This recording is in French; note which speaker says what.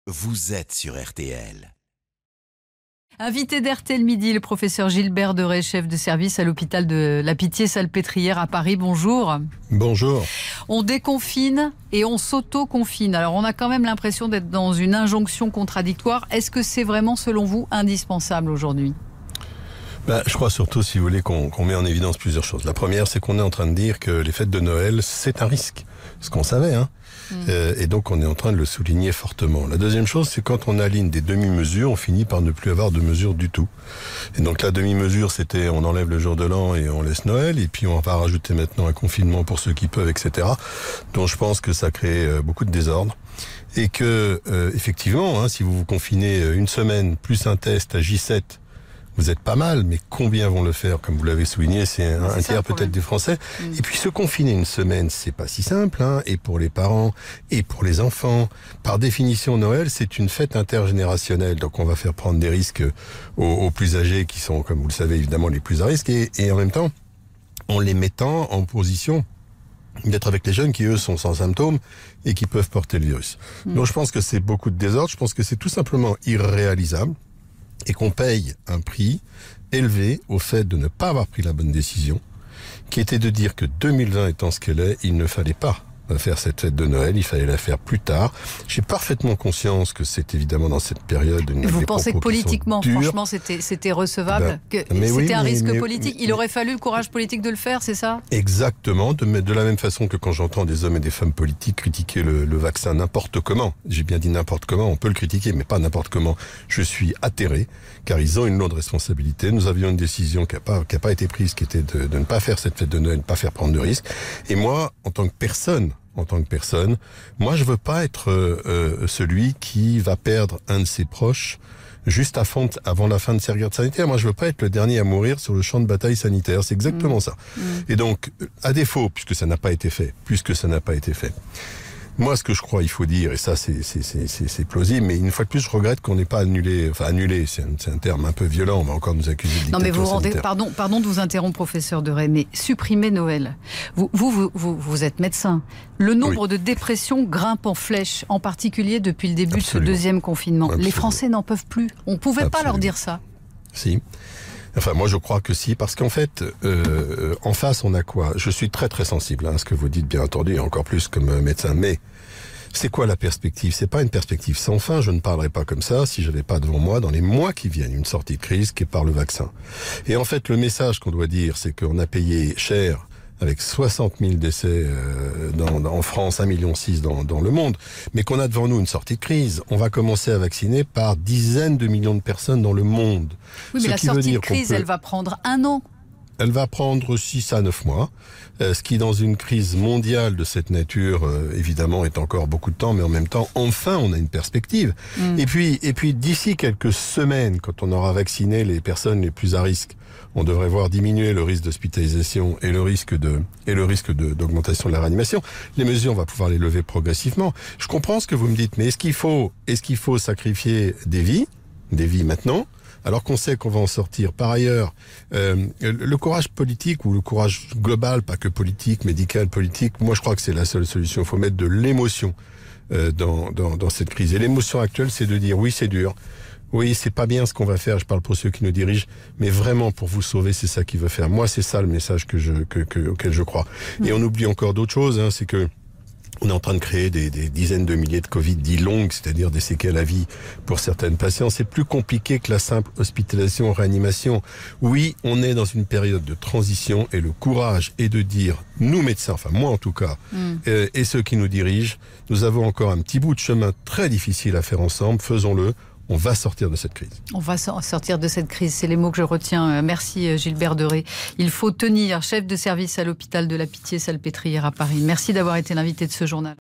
Speaker 1: Vous êtes sur RTL.
Speaker 2: Invité d'RTL Midi, le professeur Gilbert Deray, chef de service à l'hôpital de la Pitié-Salpêtrière à Paris. Bonjour.
Speaker 3: Bonjour.
Speaker 2: On déconfine et on s'auto-confine. Alors on a quand même l'impression d'être dans une injonction contradictoire. Est-ce que c'est vraiment, selon vous, indispensable aujourd'hui ?
Speaker 3: Je crois surtout, si vous voulez, qu'on met en évidence plusieurs choses. La première, c'est qu'on est en train de dire que les fêtes de Noël, c'est un risque. Ce qu'on savait, hein. Et donc on est en train de le souligner fortement. La deuxième chose, c'est quand on aligne des demi-mesures, on finit par ne plus avoir de mesures du tout. Et donc la demi-mesure, c'était on enlève le jour de l'an et on laisse Noël, et puis on va rajouter maintenant un confinement pour ceux qui peuvent, etc. Donc je pense que ça crée beaucoup de désordre. Et que, effectivement, hein, si vous vous confinez une semaine plus un test à J7, vous êtes pas mal, mais combien vont le faire? Comme vous l'avez souligné, c'est un tiers peut-être des Français. Et puis se confiner une semaine, c'est pas si simple, hein, et pour les parents, et pour les enfants. Par définition, Noël, c'est une fête intergénérationnelle, donc on va faire prendre des risques aux plus âgés, qui sont, comme vous le savez, évidemment les plus à risque, et en même temps, en les mettant en position d'être avec les jeunes qui, eux, sont sans symptômes et qui peuvent porter le virus. Donc je pense que c'est beaucoup de désordre, je pense que c'est tout simplement irréalisable, et qu'on paye un prix élevé au fait de ne pas avoir pris la bonne décision, qui était de dire que 2020 étant ce qu'elle est, il ne fallait pas faire cette fête de Noël, il fallait la faire plus tard. J'ai parfaitement conscience que c'est évidemment dans cette période...
Speaker 2: Vous pensez que politiquement, franchement, c'était recevable, que c'était un risque politique? Il aurait fallu le courage politique de le faire, c'est ça? Exactement,
Speaker 3: de la même façon que quand j'entends des hommes et des femmes politiques critiquer le vaccin n'importe comment, j'ai bien dit n'importe comment, on peut le critiquer, mais pas n'importe comment, je suis atterré, car ils ont une lourde responsabilité. Nous avions une décision qui a pas été prise, qui était de ne pas faire cette fête de Noël, ne pas faire prendre de risques. Et moi, en tant que personne, moi je veux pas être celui qui va perdre un de ses proches juste avant la fin de cette guerre sanitaire. Moi je veux pas être le dernier à mourir sur le champ de bataille sanitaire, c'est exactement ça. Et donc, à défaut, puisque ça n'a pas été fait, moi, ce que je crois, il faut dire, et ça c'est plausible, mais une fois de plus, je regrette qu'on n'ait pas annulé, c'est un terme un peu violent, on va encore nous accuser de dictature sanitaire.
Speaker 2: Non, mais pardon de vous interrompre, professeur Deray, mais supprimer Noël. Vous êtes médecin. Le nombre de dépressions grimpe en flèche, en particulier depuis le début de ce deuxième confinement. Les Français n'en peuvent plus. On ne pouvait pas leur dire ça.
Speaker 3: Si. Enfin, moi, je crois que si, parce qu'en fait, en face, on a quoi? Je suis très très sensible à ce que vous dites, bien entendu, et encore plus comme médecin. Mais c'est quoi la perspective? C'est pas une perspective sans fin. Je ne parlerai pas comme ça si je n'avais pas devant moi, dans les mois qui viennent, une sortie de crise qui est par le vaccin. Et en fait, le message qu'on doit dire, c'est qu'on a payé cher, avec 60 000 décès en France, 1,6 million dans le monde, mais qu'on a devant nous une sortie de crise. On va commencer à vacciner par dizaines de millions de personnes dans le monde.
Speaker 2: Oui, mais la sortie de crise, elle va prendre 1 an.
Speaker 3: Elle va prendre 6 à 9 mois, ce qui, dans une crise mondiale de cette nature, évidemment, est encore beaucoup de temps, mais en même temps, enfin, on a une perspective. Et puis, d'ici quelques semaines, quand on aura vacciné les personnes les plus à risque, on devrait voir diminuer le risque d'hospitalisation et le risque d'augmentation de la réanimation. Les mesures, on va pouvoir les lever progressivement. Je comprends ce que vous me dites, mais est-ce qu'il faut sacrifier des vies maintenant, alors qu'on sait qu'on va en sortir? Par ailleurs, le courage politique, ou le courage global, pas que politique, médical, politique, moi je crois que c'est la seule solution. Il faut mettre de l'émotion dans cette crise. Et l'émotion actuelle, c'est de dire oui, c'est dur. Oui, c'est pas bien ce qu'on va faire, je parle pour ceux qui nous dirigent, mais vraiment pour vous sauver, c'est ça qu'il veut faire. Moi, c'est ça le message auquel je crois. Et on oublie encore d'autres choses, hein, c'est que on est en train de créer des dizaines de milliers de Covid dits longues, c'est-à-dire des séquelles à vie pour certaines patients. C'est plus compliqué que la simple hospitalisation, réanimation. Oui, on est dans une période de transition, et le courage est de dire, nous médecins, enfin moi en tout cas, et ceux qui nous dirigent, nous avons encore un petit bout de chemin très difficile à faire ensemble, faisons-le. On va sortir de cette crise.
Speaker 2: On va sortir de cette crise, c'est les mots que je retiens. Merci Gilbert Deray. Il faut tenir, chef de service à l'hôpital de la Pitié-Salpêtrière à Paris. Merci d'avoir été l'invité de ce journal.